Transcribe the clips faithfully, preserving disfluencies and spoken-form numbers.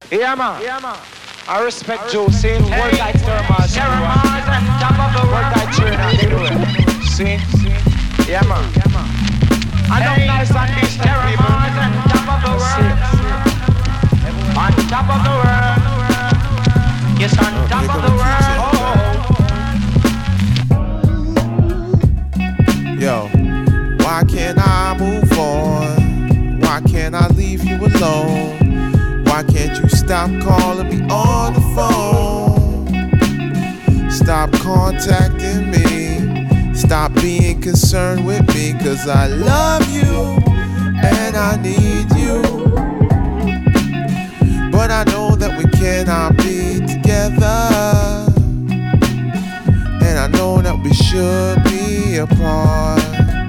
Yeah, man. Yeah, man. I respect Joe, saying what guy Termas, Termas on top of the what guy Turner, they do it. See? Yeah, man. I don't nice on these Termas on top of the world. On top of the world. Yes, on top of the world. Yo, why can't I move on? Why can't I leave you alone? Why can't you stop calling me on the phone? Stop contacting me. Stop being concerned with me. Cause I love you and I need you. But I know that we cannot be together. And I know that we should be apart.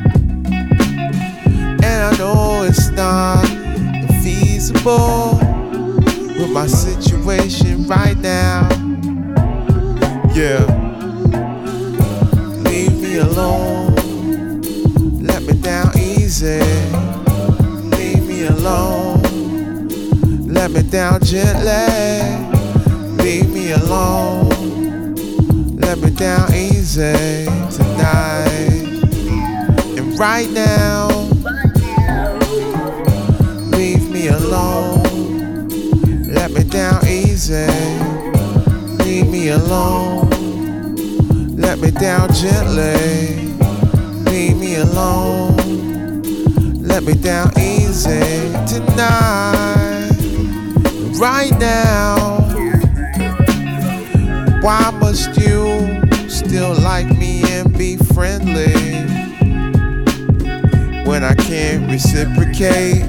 And I know it's not feasible with my situation right now. Yeah. Leave me alone. Let me down easy. Leave me alone. Let me down gently. Leave me alone. Let me down easy tonight. And right now, leave me alone. Let me down easy. Leave me alone. Let me down gently. Leave me alone. Let me down easy tonight. Right now. Why must you still like me and be friendly when I can't reciprocate?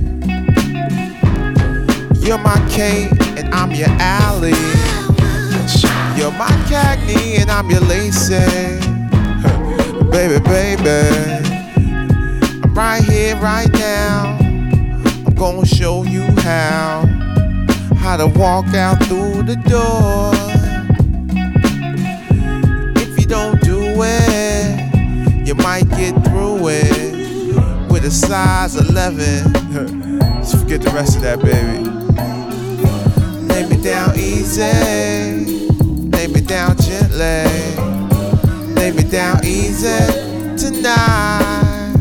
You're my Kate and I'm your Allie. You're my Cagney and I'm your Lacey. Baby, baby, I'm right here, right now. I'm gonna show you how How to walk out through the door. If you don't do it, you might get through it with a size eleven. Just forget the rest of that, baby. Lay me down easy, lay me down gently, lay me down easy tonight.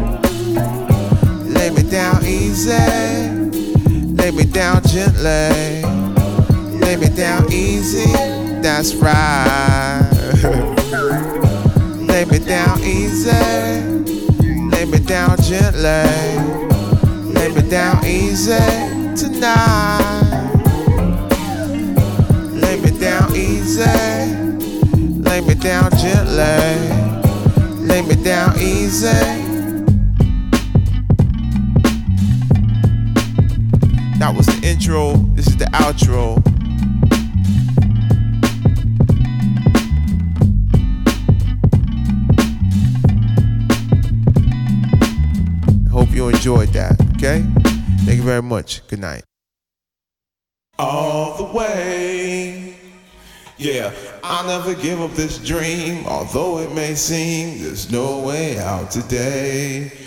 Lay me down easy, lay me down gently, lay me down easy, that's right. Lay me down easy, lay me down gently, lay me down easy tonight. Lay me down easy, lay me down gently, lay me down easy. That was the intro, this is the outro. Hope you enjoyed that, okay? Thank you very much. Good night. All the way, yeah, I'll never give up this dream, although it may seem there's no way out today.